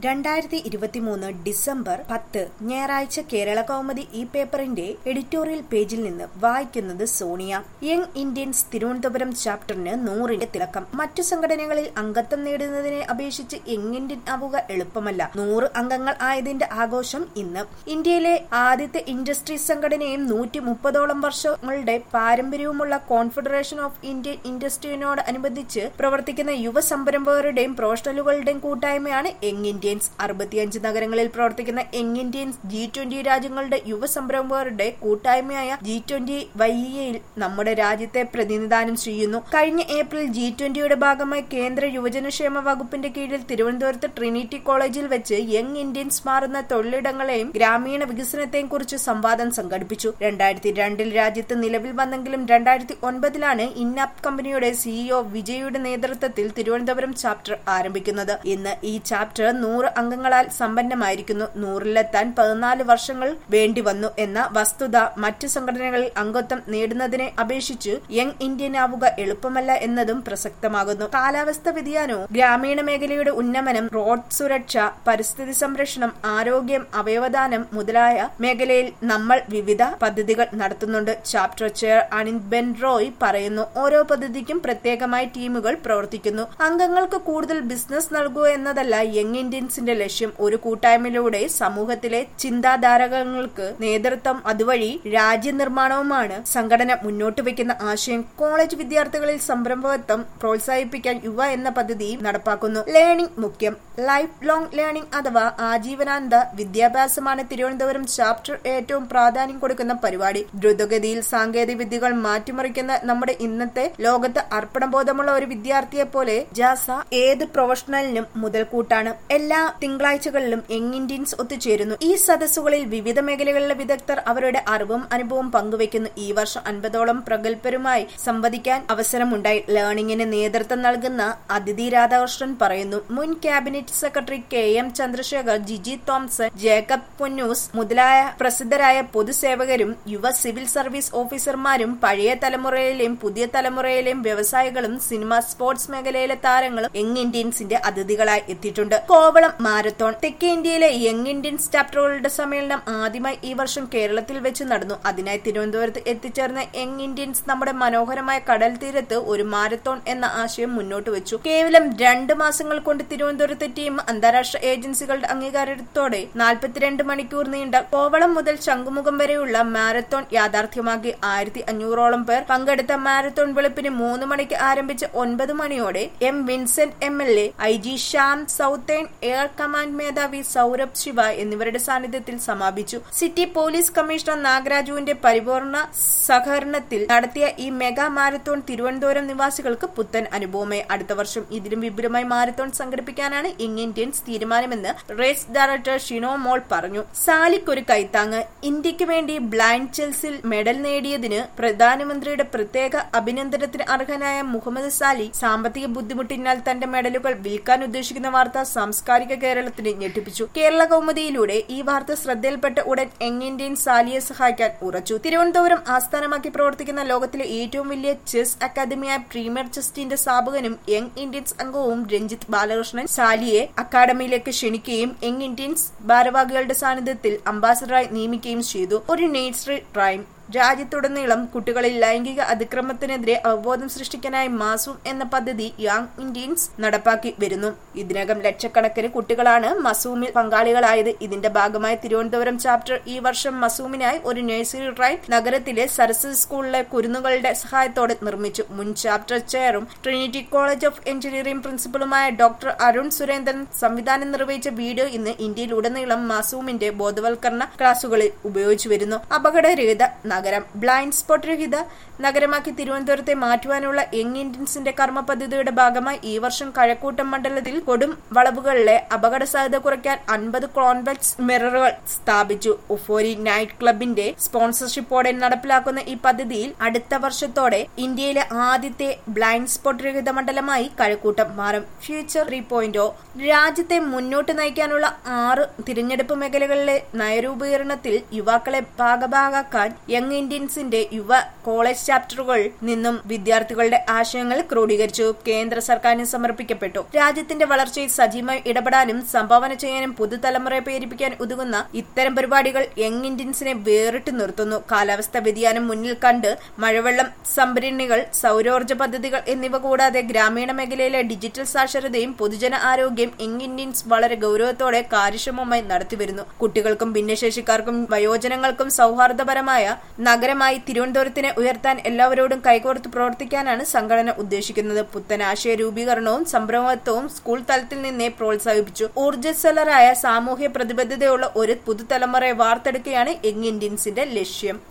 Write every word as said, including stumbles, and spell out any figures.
രണ്ടായിരത്തി ഇരുപത്തിമൂന്ന് ഡിസംബർ പത്ത് ഞായറാഴ്ച കേരള കൗമുദി ഈ പേപ്പറിന്റെ എഡിറ്റോറിയൽ പേജിൽ നിന്ന് വായിക്കുന്നത് സോണിയ. യങ് ഇന്ത്യൻസ് തിരുവനന്തപുരം ചാപ്റ്ററിന് നൂറിന്റെ തിളക്കം. മറ്റു സംഘടനകളിൽ അംഗത്വം നേടുന്നതിനെ അപേക്ഷിച്ച് യങ് ഇന്ത്യൻ ആവുക എളുപ്പമല്ല. നൂറ് അംഗങ്ങൾ ആയതിന്റെ ആഘോഷം ഇന്ന്. ഇന്ത്യയിലെ ആദ്യത്തെ ഇൻഡസ്ട്രി സംഘടനയും നൂറ്റി മുപ്പതോളം വർഷങ്ങളുടെ പാരമ്പര്യവുമുള്ള കോൺഫെഡറേഷൻ ഓഫ് ഇന്ത്യൻ ഇൻഡസ്ട്രിയോട് അനുബന്ധിച്ച് പ്രവർത്തിക്കുന്ന യുവ സംരംഭകരുടെയും പ്രൊഫഷണലുകളുടെയും കൂട്ടായ്മയാണ് യങ് ഇന്ത്യൻ. അറുപത്തിയഞ്ച് നഗരങ്ങളിൽ പ്രവർത്തിക്കുന്ന യങ് ഇന്ത്യൻസ് ജി ട്വന്റി രാജ്യങ്ങളുടെ യുവ സംരംഭകരുടെ കൂട്ടായ്മയായ ജി ട്വന്റി വൈഇയിൽ നമ്മുടെ രാജ്യത്തെ പ്രതിനിധാനം ചെയ്യുന്നു. കഴിഞ്ഞ ഏപ്രിൽ ജി ട്വന്റിയുടെ ഭാഗമായി കേന്ദ്ര യുവജനക്ഷേമ വകുപ്പിന്റെ കീഴിൽ തിരുവനന്തപുരത്ത് ട്രിനിറ്റി കോളേജിൽ വെച്ച് യങ് ഇന്ത്യൻസ് മാറുന്ന തൊഴിലിടങ്ങളെയും ഗ്രാമീണ വികസനത്തെയും കുറിച്ച് സംവാദം സംഘടിപ്പിച്ചു. രണ്ടായിരത്തി രണ്ടിൽ രാജ്യത്ത് നിലവിൽ വന്നെങ്കിലും രണ്ടായിരത്തി ഒൻപതിലാണ് ഇന്നാപ് കമ്പനിയുടെ സിഇഒ വിജയുടെ നേതൃത്വത്തിൽ തിരുവനന്തപുരം ചാപ്റ്റർ ആരംഭിക്കുന്നത്. ഇന്ന് ഈ ചാപ്റ്റർ നൂറ് അംഗങ്ങളാൽ സമ്പന്നമായിരിക്കുന്നു. നൂറിലെത്താൻ പതിനാല് വർഷങ്ങൾ വേണ്ടിവന്നു എന്ന വസ്തുത മറ്റു സംഘടനകളിൽ അംഗത്വം നേടുന്നതിനെ അപേക്ഷിച്ച് യങ് ഇന്ത്യൻ ആവുക എളുപ്പമല്ല എന്നതും പ്രസക്തമാകുന്നു. കാലാവസ്ഥ വ്യതിയാനവും ഗ്രാമീണ മേഖലയുടെ ഉന്നമനം, റോഡ് സുരക്ഷ, പരിസ്ഥിതി സംരക്ഷണം, ആരോഗ്യം, അവയവദാനം മുതലായ മേഖലയിൽ നമ്മൾ വിവിധ പദ്ധതികൾ നടത്തുന്നുണ്ട്. ചാപ്റ്റർ ചെയർ അനിത് ബെൻ റോയ് പറയുന്നു. ഓരോ പദ്ധതിക്കും പ്രത്യേകമായി ടീമുകൾ പ്രവർത്തിക്കുന്നു. അംഗങ്ങൾക്ക് കൂടുതൽ ബിസിനസ് നൽകുക എന്നതല്ല യങ് ഇന്ത്യൻസിന്റെ ലക്ഷ്യം. ഒരു കൂട്ടായ്മയിലൂടെ സമൂഹത്തിലെ ചിന്താധാരകൾക്ക് നേതൃത്വം, അതുവഴി രാജ്യനിർമ്മാണവുമാണ് സംഘടന മുന്നോട്ട് വയ്ക്കുന്ന ആശയം. കോളേജ് വിദ്യാർത്ഥികളിൽ സംരംഭകത്വം പ്രോത്സാഹിപ്പിക്കാൻ യുവ എന്ന പദ്ധതി നടപ്പാക്കുന്നു. ലേണിംഗ് മുഖ്യം. ലൈഫ് ലോങ് ലേണിംഗ് അഥവാ ആജീവനാന്ത വിദ്യാഭ്യാസമാണ് തിരുവനന്തപുരം ചാപ്റ്റർ ഏറ്റവും പ്രാധാന്യം കൊടുക്കുന്ന പരിപാടി. ദ്രുതഗതിയിൽ സാങ്കേതിക വിദ്യകൾ മാറ്റിമറിക്കുന്ന നമ്മുടെ ഇന്നത്തെ ലോകത്ത് അർപ്പണബോധമുള്ള ഒരു വിദ്യാർത്ഥിയെ പോലെ ജാസ ഏത് പ്രൊഫഷണലിനും മുതൽക്കൂട്ടാണ്. എല്ലാ തിങ്കളാഴ്ചകളിലും യങ് ഇന്ത്യൻസ് ഒത്തുചേരുന്നു. ഈ സദസ്സുകളിൽ വിവിധ മേഖലകളിലെ വിദഗ്ധർ അവരുടെ അറിവും അനുഭവവും പങ്കുവയ്ക്കുന്നു. ഈ വർഷം അൻപതോളം പ്രഗത്ഭരുമായി സംവദിക്കാൻ അവസരമുണ്ടായി. ലേണിംഗിന് നേതൃത്വം നൽകുന്ന അതിഥി രാധാകൃഷ്ണൻ പറയുന്നു. മുൻ cabinet secretary K M Chandrasekhar, Giji Thomson, Jacob Ponnoose മുതലായ പ്രസിദ്ധരായ പൊതുസേവകരും യുവ സിവിൽ സർവീസ് ഓഫീസർമാരും പഴയ തലമുറയിലെയും പുതിയ തലമുറയിലെയും വ്യവസായികളും സിനിമ, സ്പോർട്സ് മേഖലയിലെ താരങ്ങളും യങ് ഇന്ത്യൻസിന്റെ അതിഥികളായി എത്തിയിട്ടുണ്ട്. കോവളം മാരത്തോൺ. തെക്കേ ഇന്ത്യയിലെ യങ് ഇന്ത്യൻസ് ചാപ്റ്ററുകളുടെ സമ്മേളനം ആദ്യമായി ഈ വർഷം കേരളത്തിൽ വെച്ച് നടന്നു. അതിനായി തിരുവനന്തപുരത്ത് എത്തിച്ചേർന്ന യങ് ഇന്ത്യൻസ് നമ്മുടെ മനോഹരമായ കടൽ തീരത്ത് ഒരു മാരത്തോൺ എന്ന ആശയം മുന്നോട്ട് വെച്ചു. കേവലം രണ്ട് മാസങ്ങൾ കൊണ്ട് തിരുവനന്തപുരത്തെ ടീം അന്താരാഷ്ട്ര ഏജൻസികളുടെ അംഗീകാരത്തോടെ നാൽപ്പത്തിരണ്ട് മണിക്കൂർ നീണ്ട കോവളം മുതൽ ശംഖുമുഖം വരെയുള്ള മാരത്തോൺ യാഥാർത്ഥ്യമാക്കി. ആയിരത്തി അഞ്ഞൂറോളം പേർ പങ്കെടുത്ത മാരത്തോൺ വെളുപ്പിന് മൂന്ന് മണിക്ക് ആരംഭിച്ച ഒൻപത് മണിയോടെ M Vincent M L A, I G Shyam, southern air command മേധാവി സൌരഭ് ശിവ എന്നിവരുടെ സാന്നിധ്യത്തിൽ സമാപിച്ചു. സിറ്റി പോലീസ് കമ്മീഷണർ നാഗരാജുവിന്റെ പരിപൂർണ സഹകരണത്തിൽ നടത്തിയ ഈ മെഗാ മാരത്തോൺ തിരുവനന്തപുരം നിവാസികൾക്ക് പുത്തൻ അനുഭവമായി. അടുത്ത വർഷം ഇതിലും വിപുലമായി മാരത്തോൺ സംഘടിപ്പിക്കാനാണ് യങ് ഇന്ത്യൻസ് തീരുമാനമെന്ന് റേസ് ഡയറക്ടർ ഷിനോ മോൾ പറഞ്ഞു. സാലിക്കൊരു കൈത്താങ്ങ്. ഇന്ത്യക്ക് വേണ്ടി ബ്ലൈൻഡ് ചെൽസിൽ മെഡൽ നേടിയതിന് പ്രധാനമന്ത്രിയുടെ പ്രത്യേക അഭിനന്ദനത്തിന് അർഹനായ മുഹമ്മദ് സാലി സാമ്പത്തിക ബുദ്ധിമുട്ടിനാൽ തന്റെ മെഡലുകൾ വിൽക്കാൻ ഉദ്ദേശിക്കുന്ന വാർത്ത സാംസ്കാരിക കേരളത്തിന് ഞെട്ടിപ്പിച്ചു. കേരള കൗമുദിയിലൂടെ ഈ വാർത്ത ശ്രദ്ധയിൽപ്പെട്ട ഉടൻ യങ് ഇന്ത്യൻ സാലിയെ സഹായിക്കാൻ ഉറച്ചു. തിരുവനന്തപുരം ആസ്ഥാനമാക്കി പ്രവർത്തിക്കുന്ന ലോകത്തിലെ ഏറ്റവും വലിയ ചെസ് അക്കാദമിയായ പ്രീമിയർ ചെസ് ടീമിന്റെ സ്ഥാപകനും യങ് ഇന്ത്യൻസ് അംഗവും രഞ്ജിത്ത് ബാലകൃഷ്ണൻ സാലിയെ അക്കാദമിയിലേക്ക് ക്ഷണിക്കുകയും യങ് ഇന്ത്യൻസ് ഭാരവാഹികളുടെ സാന്നിധ്യത്തിൽ അംബാസഡറായി നിയമിക്കുകയും ചെയ്തു. ഒരു നഴ്സറി റൈം. രാജ്യത്തുടനീളം കുട്ടികളിൽ ലൈംഗിക അതിക്രമത്തിനെതിരെ അവബോധം സൃഷ്ടിക്കാനായി മാസൂം എന്ന പദ്ധതി യങ് ഇന്ത്യൻസ് നടപ്പാക്കി വരുന്നു. ഇതിനകം ലക്ഷക്കണക്കിന് കുട്ടികളാണ് മസൂമിൽ പങ്കാളികളായത്. ഇതിന്റെ ഭാഗമായി തിരുവനന്തപുരം ചാപ്റ്റർ ഈ വർഷം മസൂമിനായി ഒരു നഴ്സറി റൈം നഗരത്തിലെ സരസ്വതി സ്കൂളിലെ കുരുന്നുകളുടെ സഹായത്തോടെ നിർമ്മിച്ചു. മുൻ ചാപ്റ്റർ ചെയറും ട്രിനിറ്റി കോളേജ് ഓഫ് എഞ്ചിനീയറിംഗ് പ്രിൻസിപ്പലുമായ ഡോക്ടർ അരുൺ സുരേന്ദ്രൻ സംവിധാനം നിർവഹിച്ച വീഡിയോ ഇന്ന് ഇന്ത്യയിലുടനീളം മസൂമിന്റെ ബോധവൽക്കരണ ക്ലാസുകളിൽ ഉപയോഗിച്ചു വരുന്നു. അപകടരഹിത നഗരം. ബ്ലൈൻഡ് സ്പോട്ട് രഹിത നഗരമാക്കി തിരുവനന്തപുരത്തെ മാറ്റുവാനുള്ള യങ് ഇന്ത്യൻസിന്റെ കർമ്മ പദ്ധതിയുടെ ഭാഗമായി ഈ വർഷം കഴക്കൂട്ടം മണ്ഡലത്തിൽ കൊടും വളവുകളിലെ അപകട സാധ്യത കുറയ്ക്കാൻ അൻപത് കോൺവെക്സ് മിററുകൾ സ്ഥാപിച്ചു. ഉഫോരി നൈറ്റ് ക്ലബിന്റെ സ്പോൺസർഷിപ്പോടെ നടപ്പിലാക്കുന്ന ഈ പദ്ധതിയിൽ അടുത്ത വർഷത്തോടെ ഇന്ത്യയിലെ ആദ്യത്തെ ബ്ലൈൻഡ് സ്പോട്ട് രഹിത മണ്ഡലമായി കഴക്കൂട്ടം മാറും. ഫ്യൂച്ചർ ത്രീ പോയിന്റ് രാജ്യത്തെ മുന്നോട്ട് നയിക്കാനുള്ള ആറ് തിരഞ്ഞെടുപ്പ് മേഖലകളിലെ നയരൂപീകരണത്തിൽ യുവാക്കളെ ഭാഗഭാഗാക്കാൻ യങ് യങ് ഇന്ത്യൻസിന്റെ യുവ കോളേജ് ചാപ്റ്ററുകളിൽ നിന്നും വിദ്യാർത്ഥികളുടെ ആശയങ്ങൾ ക്രോഡീകരിച്ചു കേന്ദ്ര സർക്കാരിന് സമർപ്പിക്കപ്പെട്ടു. രാജ്യത്തിന്റെ വളർച്ചയിൽ സജീവമായി ഇടപെടാനും സംഭാവന ചെയ്യാനും പുതുതലമുറയെ പ്രേരിപ്പിക്കാൻ ഉതകുന്ന ഇത്തരം പരിപാടികൾ യങ് ഇന്ത്യൻസിനെ വേറിട്ട് നിർത്തുന്നു. കാലാവസ്ഥാ വ്യതിയാനം മുന്നിൽ കണ്ട് മഴവെള്ളം സംഭരണികൾ, സൗരോർജ്ജ പദ്ധതികൾ എന്നിവ കൂടാതെ ഗ്രാമീണ മേഖലയിലെ ഡിജിറ്റൽ സാക്ഷരതയും പൊതുജന ആരോഗ്യം യങ് ഇന്ത്യൻസ് വളരെ ഗൌരവത്തോടെ കാര്യക്ഷമമായി നടത്തിവരുന്നു. കുട്ടികൾക്കും ഭിന്നശേഷിക്കാർക്കും വയോജനങ്ങൾക്കും സൗഹാർദ്ദപരമായ നഗരമായി തിരുവനന്തപുരത്തിനെ ഉയർത്താൻ എല്ലാവരോടും കൈകോർത്ത് പ്രവർത്തിക്കാനാണ് സംഘടന ഉദ്ദേശിക്കുന്നത്. പുത്തൻ ആശയ രൂപീകരണവും സംരംഭത്വവും സ്കൂൾ തലത്തിൽ നിന്നേ പ്രോത്സാഹിപ്പിച്ചു ഊർജ്ജസ്വലരായ സാമൂഹ്യ പ്രതിബദ്ധതയുള്ള ഒരു പുതുതലമുറയെ വാർത്തെടുക്കുകയാണ് യങ് ഇന്ത്യൻസിന്റെ ലക്ഷ്യം.